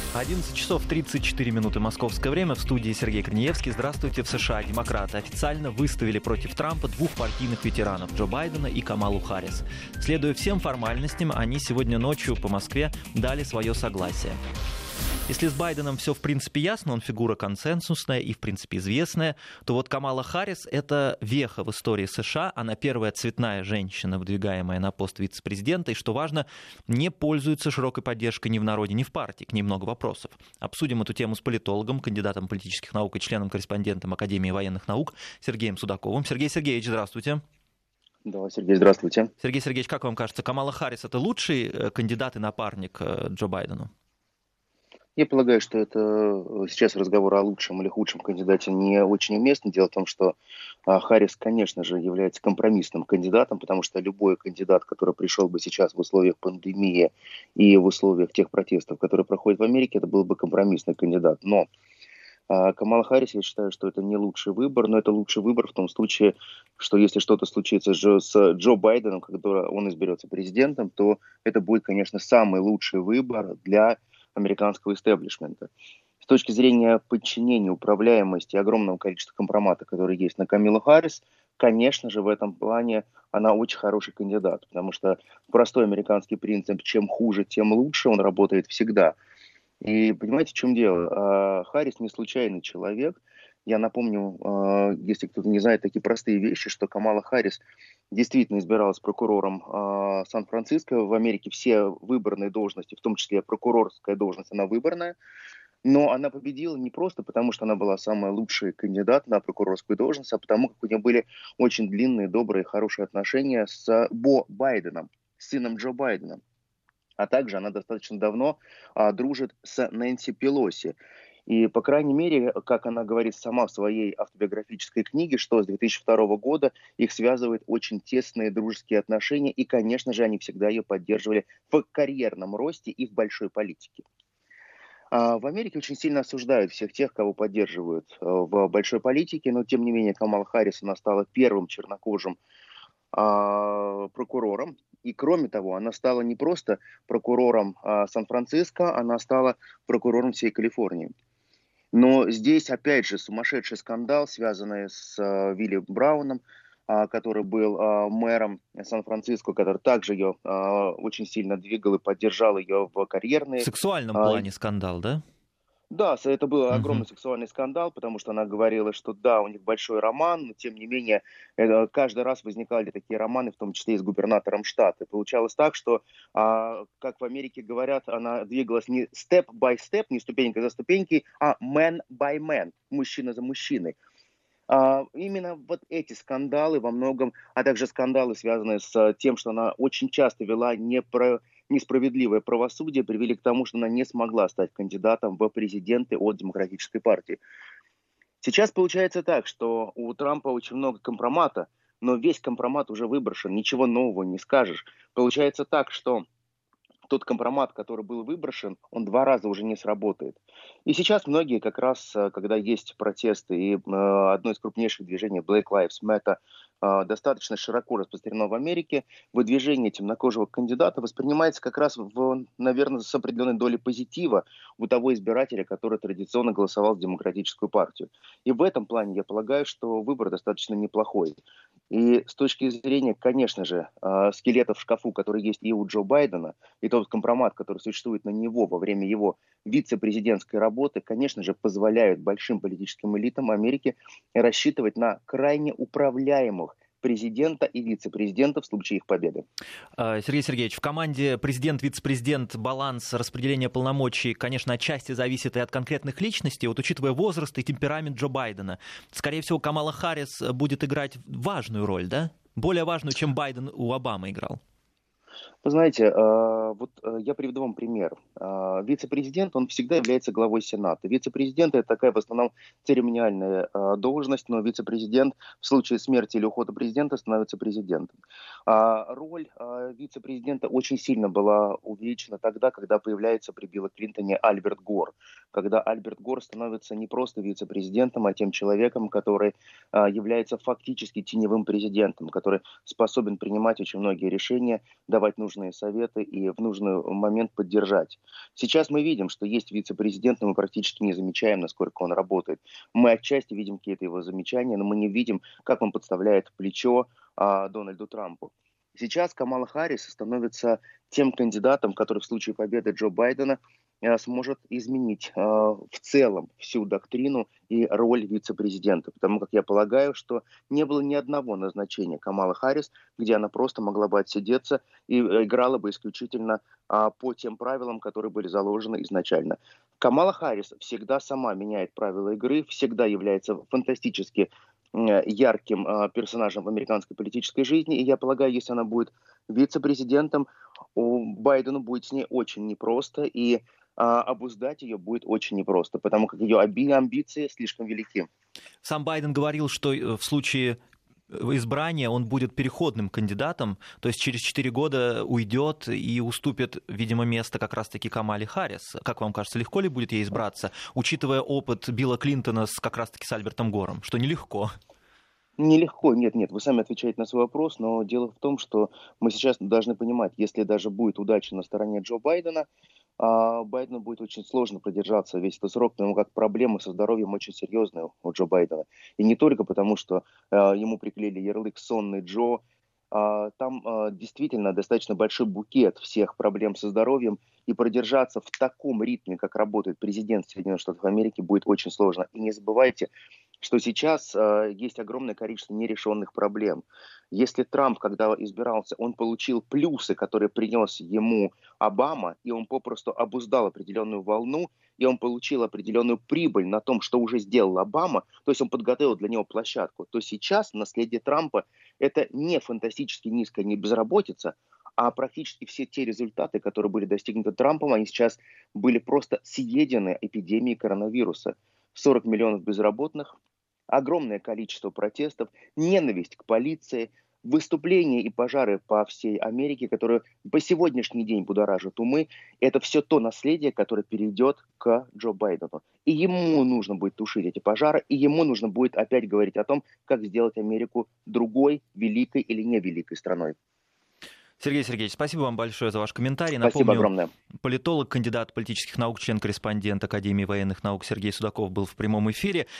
11 часов 34 минуты московское время. В студии Сергей Корнеевский. Здравствуйте. В США демократы официально выставили против Трампа двух партийных ветеранов Джо Байдена и Камалу Харрис. Следуя всем формальностям, они сегодня ночью по Москве дали свое согласие. Если с Байденом все в принципе ясно, он фигура консенсусная и в принципе известная, то вот Камала Харрис — это веха в истории США. Она первая цветная женщина, выдвигаемая на пост вице-президента, и, что важно, не пользуется широкой поддержкой ни в народе, ни в партии. К ней много вопросов. Обсудим эту тему с политологом, кандидатом политических наук и членом-корреспондентом Академии военных наук Сергеем Судаковым. Сергей Сергеевич, здравствуйте. Да, Сергей, здравствуйте. Сергей Сергеевич, как вам кажется, Камала Харрис — это лучший кандидат и напарник Джо Байдену? Я полагаю, что это сейчас разговор о лучшем или худшем кандидате не очень уместно. Дело в том, что Харрис, конечно же, является компромиссным кандидатом, потому что любой кандидат, который пришел бы сейчас в условиях пандемии и в условиях тех протестов, которые проходят в Америке, это был бы компромиссный кандидат. Но Камала Харрис, я считаю, что это не лучший выбор, но это лучший выбор в том случае, что если что-то случится с Джо Байденом, когда он изберется президентом, то это будет, конечно, самый лучший выбор для американского истеблишмента. С точки зрения подчинения, управляемости и огромного количества компромата, которые есть на Камилу Харрис, конечно же, в этом плане она очень хороший кандидат, потому что простой американский принцип «чем хуже, тем лучше», он работает всегда. И понимаете, в чем дело? Харрис не случайный человек. Я напомню, если кто-то не знает такие простые вещи, что Камала Харрис действительно избиралась прокурором Сан-Франциско. В Америке все выборные должности, в том числе прокурорская должность, она выборная. Но она победила не просто потому, что она была самый лучший кандидат на прокурорскую должность, а потому, как у нее были очень длинные, добрые, хорошие отношения с Бо Байденом, с сыном Джо Байдена. А также она достаточно давно дружит с Нэнси Пелоси. И, по крайней мере, как она говорит сама в своей автобиографической книге, что с 2002 года их связывают очень тесные дружеские отношения. И, конечно же, они всегда ее поддерживали в карьерном росте и в большой политике. В Америке очень сильно осуждают всех тех, кого поддерживают в большой политике. Но, тем не менее, Камала Харрис, она стала первым чернокожим прокурором. И кроме того, она стала не просто прокурором Сан-Франциско, она стала прокурором всей Калифорнии. Но здесь, опять же, сумасшедший скандал, связанный с Вилли Брауном, который был мэром Сан-Франциско, который также ее очень сильно двигал и поддержал ее в карьерной... В сексуальном плане скандал, да? Да, это был Мгм. огромный сексуальный скандал, потому что она говорила, что да, у них большой роман, но тем не менее каждый раз возникали такие романы, в том числе и с губернатором штата. И получалось так, что, как в Америке говорят, она двигалась не step by step, не ступенька за ступенькой, а man by man, мужчина за мужчиной. Именно вот эти скандалы во многом, а также скандалы, связанные с тем, что она очень часто вела несправедливое правосудие, привели к тому, что она не смогла стать кандидатом в президенты от Демократической партии. Сейчас получается так, что у Трампа очень много компромата, но весь компромат уже выброшен, ничего нового не скажешь. Получается так, что тот компромат, который был выброшен, он 2 раза уже не сработает. И сейчас многие как раз, когда есть протесты, и одно из крупнейших движений Black Lives Matter достаточно широко распространено в Америке, выдвижение темнокожего кандидата воспринимается как раз, наверное, с определенной долей позитива у того избирателя, который традиционно голосовал за Демократическую партию. И в этом плане я полагаю, что выбор достаточно неплохой. И с точки зрения, конечно же, скелета в шкафу, который есть и у Джо Байдена, и тот компромат, который существует на него во время его вице-президентской работы, конечно же, позволяют большим политическим элитам Америки рассчитывать на крайне управляемых президента и вице-президента в случае их победы. Сергей Сергеевич, в команде президент-вице-президент баланс распределения полномочий, конечно, отчасти зависит и от конкретных личностей. Вот учитывая возраст и темперамент Джо Байдена, скорее всего, Камала Харрис будет играть важную роль, да? Более важную, чем Байден у Обамы играл. Вы знаете, я приведу вам пример. Вице-президент, он всегда является главой Сената. Вице-президент — это такая в основном церемониальная должность, но вице-президент в случае смерти или ухода президента становится президентом. Роль вице-президента очень сильно была увеличена тогда, когда появляется при Билле Клинтоне Альберт Гор, когда Альберт Гор становится не просто вице-президентом, а тем человеком, который является фактически теневым президентом, который способен принимать очень многие решения, давать нужные советы и в нужный момент поддержать. Сейчас мы видим, что есть вице-президент, но мы практически не замечаем, насколько он работает. Мы отчасти видим какие-то его замечания, но мы не видим, как он подставляет плечо Дональду Трампу. Сейчас Камала Харрис становится тем кандидатом, который в случае победы Джо Байдена сможет изменить в целом всю доктрину и роль вице-президента. Потому как я полагаю, что не было ни одного назначения Камалы Харрис, где она просто могла бы отсидеться и играла бы исключительно по тем правилам, которые были заложены изначально. Камала Харрис всегда сама меняет правила игры, всегда является фантастически ярким персонажем в американской политической жизни. И я полагаю, если она будет вице-президентом, Байдену будет с ней очень непросто, и обуздать ее будет очень непросто, потому как ее амбиции слишком велики. Сам Байден говорил, что в случае избрания он будет переходным кандидатом, то есть через 4 года уйдет и уступит, видимо, место как раз-таки Камале Харрис. Как вам кажется, легко ли будет ей избраться, учитывая опыт Билла Клинтона как раз-таки с Альбертом Гором, что нелегко? Нелегко, нет, вы сами отвечаете на свой вопрос, но дело в том, что мы сейчас должны понимать, если даже будет удача на стороне Джо Байдена, Байдену будет очень сложно продержаться весь этот срок, потому как проблемы со здоровьем очень серьезные у Джо Байдена. И не только потому, что ему приклеили ярлык «сонный Джо», там действительно достаточно большой букет всех проблем со здоровьем, и продержаться в таком ритме, как работает президент Соединенных Штатов Америки, будет очень сложно. И не забывайте, что сейчас есть огромное количество нерешенных проблем. Если Трамп, когда избирался, он получил плюсы, которые принес ему Обама, и он попросту обуздал определенную волну, и он получил определенную прибыль на том, что уже сделал Обама, то есть он подготовил для него площадку, то сейчас наследие Трампа — это не фантастически низкая безработица, а практически все те результаты, которые были достигнуты Трампом, они сейчас были просто съедены эпидемией коронавируса. 40 миллионов безработных, огромное количество протестов, ненависть к полиции, выступления и пожары по всей Америке, которые по сегодняшний день будоражат умы. Это все то наследие, которое перейдет к Джо Байдену. И ему нужно будет тушить эти пожары, и ему нужно будет опять говорить о том, как сделать Америку другой, великой или невеликой страной. Сергей Сергеевич, спасибо вам большое за ваш комментарий. Спасибо огромное. Политолог, кандидат политических наук, член-корреспондент Академии военных наук Сергей Судаков был в прямом эфире.